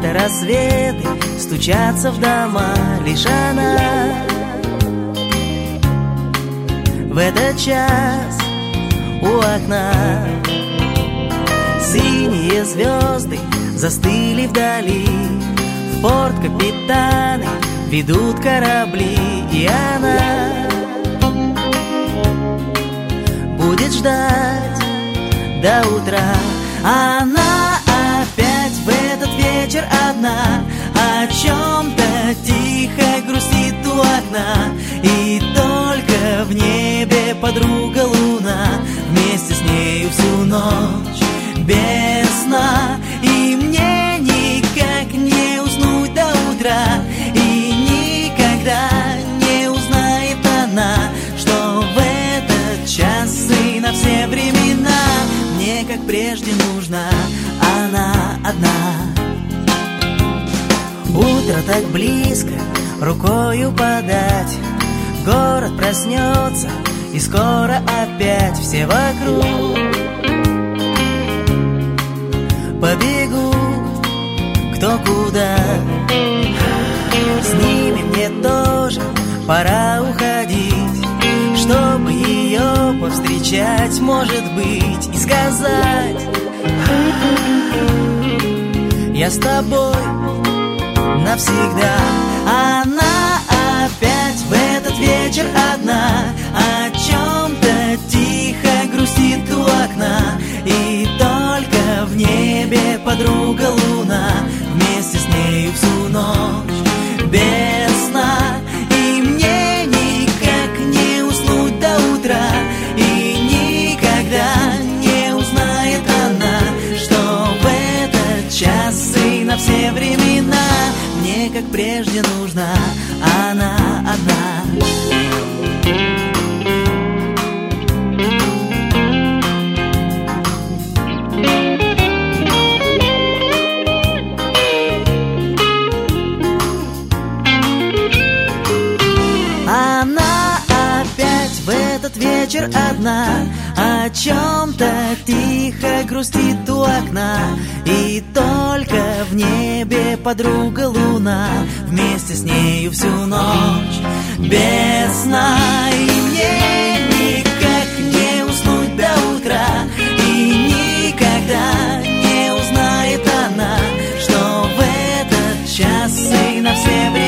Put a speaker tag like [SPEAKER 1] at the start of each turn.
[SPEAKER 1] Это рассветы стучатся в дома, лишь она в этот час у окна. Синие звезды застыли вдали, в порт капитаны ведут корабли, и она будет ждать до утра. Она опять в этот вечер одна, о чем-то тихо грустит у окна, и только в небе подруга луна вместе с нею всю ночь без сна. И мне никак не уснуть до утра, и никогда не узнает она, что в этот час и на все времена мне, как прежде, нужна она одна. Утро так близко, рукою подать, город проснется, и скоро опять все вокруг побегут кто куда. С ними мне тоже пора уходить, чтобы ее повстречать, может быть, и сказать: я с тобой навсегда. Она опять в этот вечер одна, о чем-то тихо грустит у окна, и только в небе подруга луна вместе с нею всю ночь без сна. И мне никак не уснуть до утра, и никогда не узнает она, что в этот час и на все времена мне, как прежде, нужна она одна. Она опять в этот вечер одна, о чем-то тихо грустит у окна, и только в небе подруга луна вместе с нею всю ночь без сна. И мне никак не уснуть до утра, и никогда не узнает она, что в этот час и на все времена